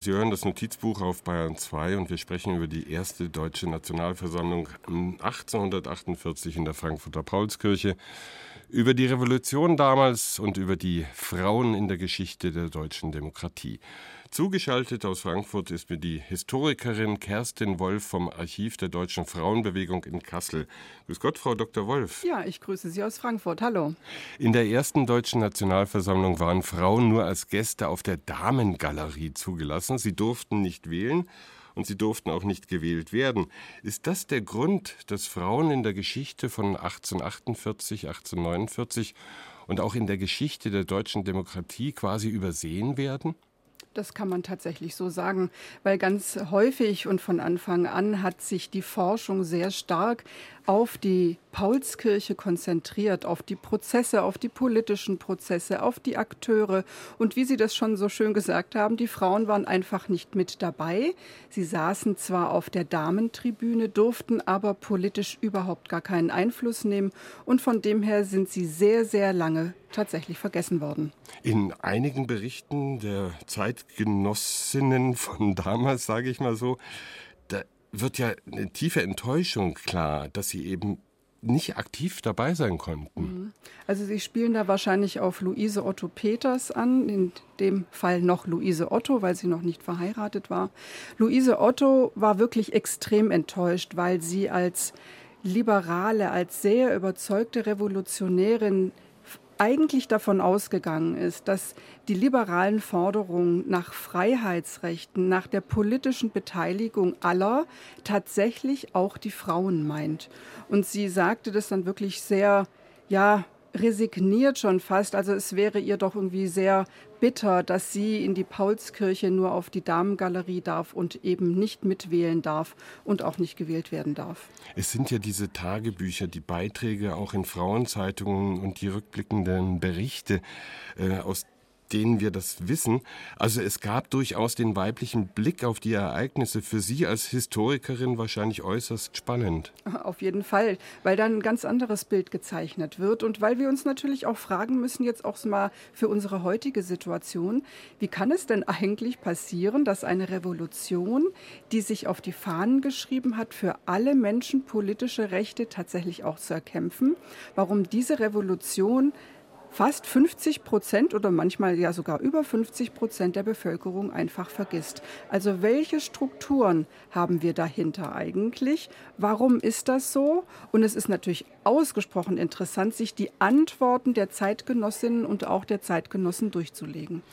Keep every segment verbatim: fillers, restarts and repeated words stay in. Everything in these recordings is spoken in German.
Sie hören das Notizbuch auf Bayern zwei und wir sprechen über die erste deutsche Nationalversammlung achtzehnhundertachtundvierzig in der Frankfurter Paulskirche, über die Revolution damals und über die Frauen in der Geschichte der deutschen Demokratie. Zugeschaltet aus Frankfurt ist mir die Historikerin Kerstin Wolf vom Archiv der Deutschen Frauenbewegung in Kassel. Grüß Gott, Frau Doktor Wolf. Ja, ich grüße Sie aus Frankfurt. Hallo. In der ersten deutschen Nationalversammlung waren Frauen nur als Gäste auf der Damengalerie zugelassen. Sie durften nicht wählen und sie durften auch nicht gewählt werden. Ist das der Grund, dass Frauen in der Geschichte von achtzehnhundertachtundvierzig, achtzehnhundertneunundvierzig und auch in der Geschichte der deutschen Demokratie quasi übersehen werden? Das kann man tatsächlich so sagen, weil ganz häufig und von Anfang an hat sich die Forschung sehr stark auf die Paulskirche konzentriert, auf die Prozesse, auf die politischen Prozesse, auf die Akteure. Und wie Sie das schon so schön gesagt haben, die Frauen waren einfach nicht mit dabei. Sie saßen zwar auf der Damentribüne, durften aber politisch überhaupt gar keinen Einfluss nehmen. Und von dem her sind sie sehr, sehr lange tatsächlich vergessen worden. In einigen Berichten der Zeitgenossinnen von damals, sage ich mal so, da wird ja eine tiefe Enttäuschung klar, dass sie eben nicht aktiv dabei sein konnten. Also Sie spielen da wahrscheinlich auf Luise Otto Peters an, in dem Fall noch Luise Otto, weil sie noch nicht verheiratet war. Luise Otto war wirklich extrem enttäuscht, weil sie als Liberale, als sehr überzeugte Revolutionärin eigentlich davon ausgegangen ist, dass die liberalen Forderungen nach Freiheitsrechten, nach der politischen Beteiligung aller tatsächlich auch die Frauen meint. Und sie sagte das dann wirklich sehr, ja, resigniert schon fast. Also es wäre ihr doch irgendwie sehr bitter, dass sie in die Paulskirche nur auf die Damengalerie darf und eben nicht mitwählen darf und auch nicht gewählt werden darf. Es sind ja diese Tagebücher, die Beiträge auch in Frauenzeitungen und die rückblickenden Berichte, äh, aus denen wir das wissen. Also es gab durchaus den weiblichen Blick auf die Ereignisse, für Sie als Historikerin wahrscheinlich äußerst spannend. Auf jeden Fall, weil dann ein ganz anderes Bild gezeichnet wird und weil wir uns natürlich auch fragen müssen, jetzt auch mal für unsere heutige Situation, wie kann es denn eigentlich passieren, dass eine Revolution, die sich auf die Fahnen geschrieben hat, für alle Menschen politische Rechte tatsächlich auch zu erkämpfen, warum diese Revolution fast fünfzig Prozent oder manchmal ja sogar über fünfzig Prozent der Bevölkerung einfach vergisst. Also welche Strukturen haben wir dahinter eigentlich? Warum ist das so? Und es ist natürlich ausgesprochen interessant, sich die Antworten der Zeitgenossinnen und auch der Zeitgenossen durchzulegen.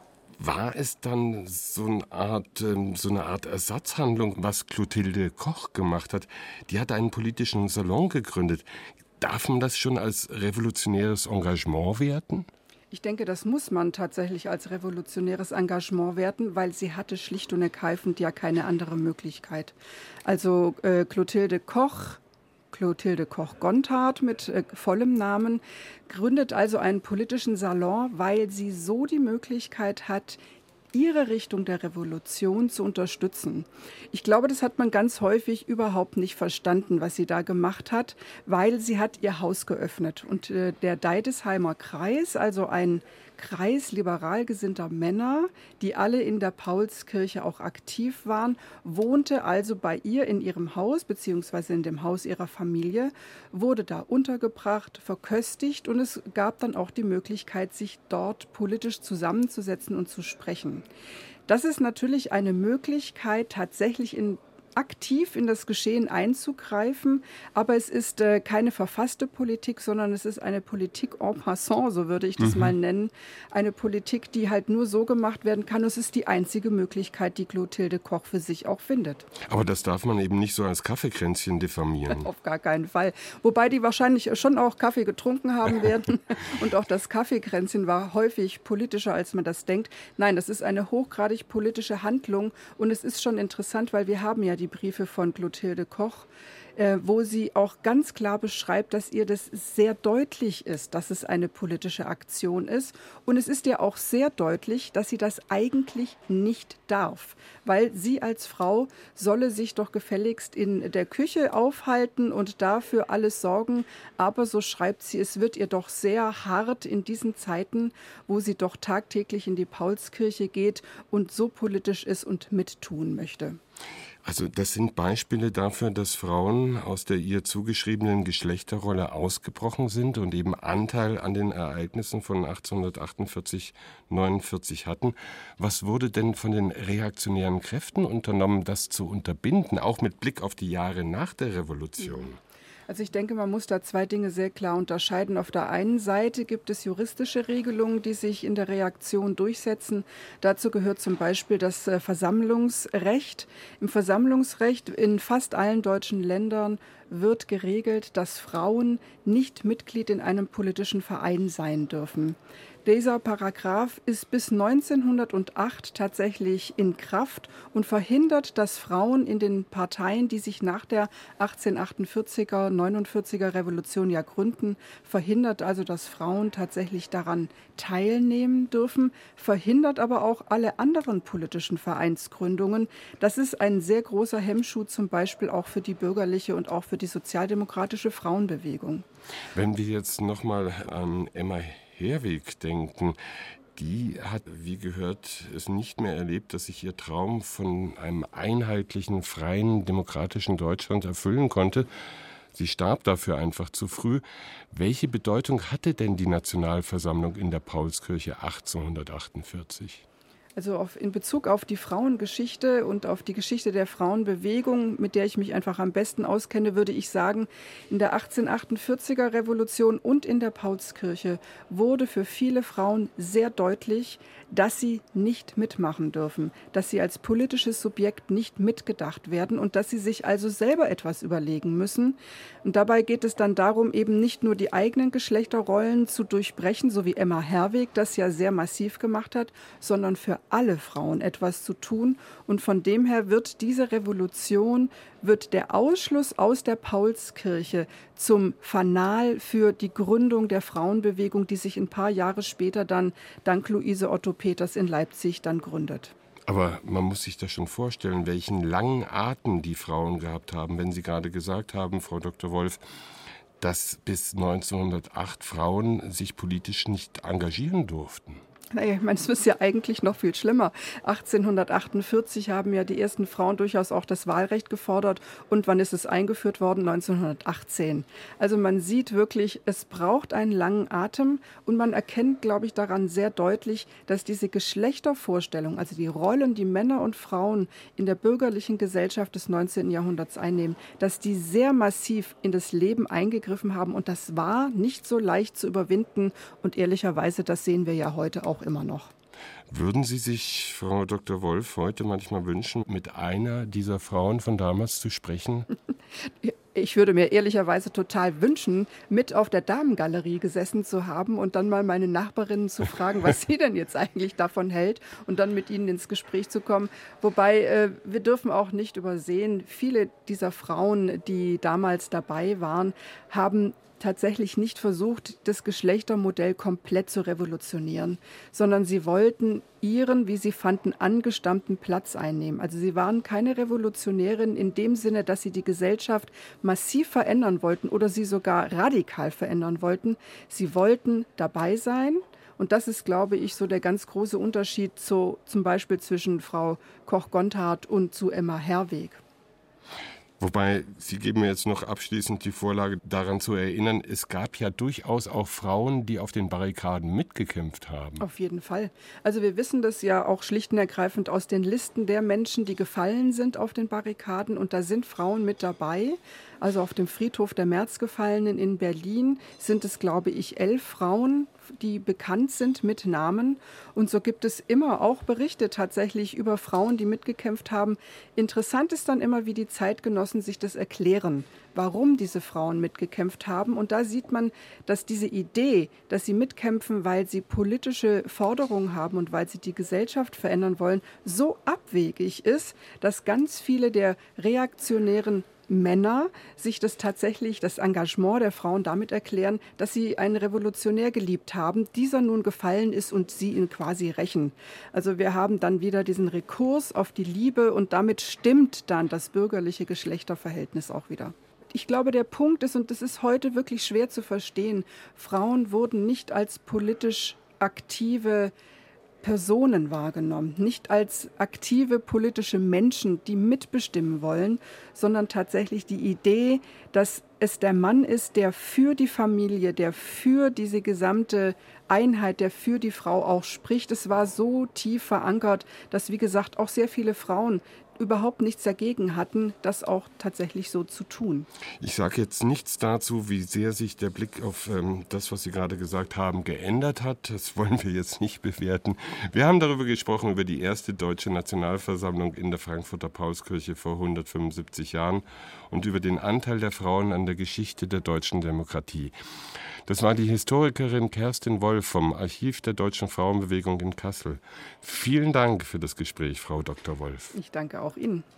War es dann so eine Art, so eine Art Ersatzhandlung, was Clotilde Koch gemacht hat? Die hat einen politischen Salon gegründet. Darf man das schon als revolutionäres Engagement werten? Ich denke, das muss man tatsächlich als revolutionäres Engagement werten, weil sie hatte schlicht und ergreifend ja keine andere Möglichkeit. Also äh, Clotilde Koch, Clotilde Koch-Gontard mit äh, vollem Namen, gründet also einen politischen Salon, weil sie so die Möglichkeit hat, ihre Richtung der Revolution zu unterstützen. Ich glaube, das hat man ganz häufig überhaupt nicht verstanden, was sie da gemacht hat, weil sie hat ihr Haus geöffnet. Und äh, der Deidesheimer Kreis, also ein Kreis liberal gesinnter Männer, die alle in der Paulskirche auch aktiv waren, wohnte also bei ihr in ihrem Haus beziehungsweise in dem Haus ihrer Familie, wurde da untergebracht, verköstigt und es gab dann auch die Möglichkeit, sich dort politisch zusammenzusetzen und zu sprechen. Das ist natürlich eine Möglichkeit, tatsächlich in aktiv in das Geschehen einzugreifen, aber es ist äh, keine verfasste Politik, sondern es ist eine Politik en passant, so würde ich das mhm. mal nennen. Eine Politik, die halt nur so gemacht werden kann. Es ist die einzige Möglichkeit, die Clotilde Koch für sich auch findet. Aber das darf man eben nicht so als Kaffeekränzchen diffamieren. Auf gar keinen Fall. Wobei die wahrscheinlich schon auch Kaffee getrunken haben werden. Und auch das Kaffeekränzchen war häufig politischer, als man das denkt. Nein, das ist eine hochgradig politische Handlung. Und es ist schon interessant, weil wir haben ja die die Briefe von Clotilde Koch, äh, wo sie auch ganz klar beschreibt, dass ihr das sehr deutlich ist, dass es eine politische Aktion ist. Und es ist ihr auch sehr deutlich, dass sie das eigentlich nicht darf, weil sie als Frau solle sich doch gefälligst in der Küche aufhalten und dafür alles sorgen. Aber so schreibt sie, es wird ihr doch sehr hart in diesen Zeiten, wo sie doch tagtäglich in die Paulskirche geht und so politisch ist und mittun möchte. Also das sind Beispiele dafür, dass Frauen aus der ihr zugeschriebenen Geschlechterrolle ausgebrochen sind und eben Anteil an den Ereignissen von achtzehnhundertachtundvierzig neunundvierzig hatten. Was wurde denn von den reaktionären Kräften unternommen, das zu unterbinden, auch mit Blick auf die Jahre nach der Revolution? Also ich denke, man muss da zwei Dinge sehr klar unterscheiden. Auf der einen Seite gibt es juristische Regelungen, die sich in der Reaktion durchsetzen. Dazu gehört zum Beispiel das Versammlungsrecht. Im Versammlungsrecht in fast allen deutschen Ländern wird geregelt, dass Frauen nicht Mitglied in einem politischen Verein sein dürfen. Dieser Paragraph ist bis neunzehnhundertacht tatsächlich in Kraft und verhindert, dass Frauen in den Parteien, die sich nach der achtzehnhundertachtundvierziger, neunundvierziger Revolution ja gründen, verhindert also, dass Frauen tatsächlich daran teilnehmen dürfen, verhindert aber auch alle anderen politischen Vereinsgründungen. Das ist ein sehr großer Hemmschuh zum Beispiel auch für die bürgerliche und auch für die sozialdemokratische Frauenbewegung. Wenn wir jetzt nochmal an Emma Herwegh denken, die hat, wie gehört, es nicht mehr erlebt, dass sich ihr Traum von einem einheitlichen, freien, demokratischen Deutschland erfüllen konnte. Sie starb dafür einfach zu früh. Welche Bedeutung hatte denn die Nationalversammlung in der Paulskirche achtzehnhundertachtundvierzig? Also auf, in Bezug auf die Frauengeschichte und auf die Geschichte der Frauenbewegung, mit der ich mich einfach am besten auskenne, würde ich sagen, in der achtzehnhundertachtundvierziger Revolution und in der Paulskirche wurde für viele Frauen sehr deutlich, dass sie nicht mitmachen dürfen, dass sie als politisches Subjekt nicht mitgedacht werden und dass sie sich also selber etwas überlegen müssen. Und dabei geht es dann darum, eben nicht nur die eigenen Geschlechterrollen zu durchbrechen, so wie Emma Herwegh das ja sehr massiv gemacht hat, sondern für alle Frauen etwas zu tun. Und von dem her wird diese Revolution, wird der Ausschluss aus der Paulskirche zum Fanal für die Gründung der Frauenbewegung, die sich ein paar Jahre später dann dank Luise Otto Peters in Leipzig dann gründet. Aber man muss sich das schon vorstellen, welchen langen Atem die Frauen gehabt haben, wenn Sie gerade gesagt haben, Frau Doktor Wolf, dass bis neunzehnhundertacht Frauen sich politisch nicht engagieren durften. Naja, ich meine, es ist ja eigentlich noch viel schlimmer. achtzehnhundertachtundvierzig haben ja die ersten Frauen durchaus auch das Wahlrecht gefordert. Und wann ist es eingeführt worden? neunzehnhundertachtzehn. Also man sieht wirklich, es braucht einen langen Atem. Und man erkennt, glaube ich, daran sehr deutlich, dass diese Geschlechtervorstellung, also die Rollen, die Männer und Frauen in der bürgerlichen Gesellschaft des neunzehnten Jahrhunderts einnehmen, dass die sehr massiv in das Leben eingegriffen haben. Und das war nicht so leicht zu überwinden. Und ehrlicherweise, das sehen wir ja heute auch immer noch. Würden Sie sich, Frau Doktor Wolf, heute manchmal wünschen, mit einer dieser Frauen von damals zu sprechen? Ich würde mir ehrlicherweise total wünschen, mit auf der Damengalerie gesessen zu haben und dann mal meine Nachbarinnen zu fragen, was sie denn jetzt eigentlich davon hält und dann mit ihnen ins Gespräch zu kommen. Wobei äh, wir dürfen auch nicht übersehen, viele dieser Frauen, die damals dabei waren, haben tatsächlich nicht versucht, das Geschlechtermodell komplett zu revolutionieren, sondern sie wollten ihren, wie sie fanden, angestammten Platz einnehmen. Also sie waren keine Revolutionärin in dem Sinne, dass sie die Gesellschaft massiv verändern wollten oder sie sogar radikal verändern wollten. Sie wollten dabei sein. Und das ist, glaube ich, so der ganz große Unterschied zu, zum Beispiel zwischen Frau Koch-Gontard und zu Emma Herwegh. Wobei, Sie geben mir jetzt noch abschließend die Vorlage, daran zu erinnern, es gab ja durchaus auch Frauen, die auf den Barrikaden mitgekämpft haben. Auf jeden Fall. Also wir wissen das ja auch schlicht und ergreifend aus den Listen der Menschen, die gefallen sind auf den Barrikaden. Und da sind Frauen mit dabei. Also auf dem Friedhof der Märzgefallenen in Berlin sind es, glaube ich, elf Frauen die bekannt sind mit Namen. Und so gibt es immer auch Berichte tatsächlich über Frauen, die mitgekämpft haben. Interessant ist dann immer, wie die Zeitgenossen sich das erklären, warum diese Frauen mitgekämpft haben. Und da sieht man, dass diese Idee, dass sie mitkämpfen, weil sie politische Forderungen haben und weil sie die Gesellschaft verändern wollen, so abwegig ist, dass ganz viele der reaktionären Männer sich das tatsächlich, das Engagement der Frauen damit erklären, dass sie einen Revolutionär geliebt haben, dieser nun gefallen ist und sie ihn quasi rächen. Also wir haben dann wieder diesen Rekurs auf die Liebe und damit stimmt dann das bürgerliche Geschlechterverhältnis auch wieder. Ich glaube, der Punkt ist, und das ist heute wirklich schwer zu verstehen, Frauen wurden nicht als politisch aktive Personen wahrgenommen, nicht als aktive politische Menschen, die mitbestimmen wollen, sondern tatsächlich die Idee, dass es der Mann ist, der für die Familie, der für diese gesamte Einheit, der für die Frau auch spricht. Es war so tief verankert, dass, wie gesagt, auch sehr viele Frauen überhaupt nichts dagegen hatten, das auch tatsächlich so zu tun. Ich sage jetzt nichts dazu, wie sehr sich der Blick auf ähm, das, was Sie gerade gesagt haben, geändert hat. Das wollen wir jetzt nicht bewerten. Wir haben darüber gesprochen, über die erste deutsche Nationalversammlung in der Frankfurter Paulskirche vor hundertfünfundsiebzig Jahren und über den Anteil der Frauen an der Geschichte der deutschen Demokratie. Das war die Historikerin Kerstin Wolf vom Archiv der Deutschen Frauenbewegung in Kassel. Vielen Dank für das Gespräch, Frau Doktor Wolf. Ich danke auch Ihnen.